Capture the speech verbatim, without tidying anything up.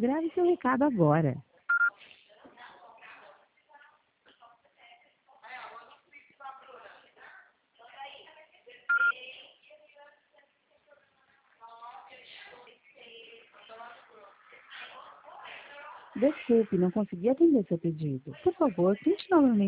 Grave seu recado agora. Desculpe, não consegui atender seu pedido. Por favor, tente novamente.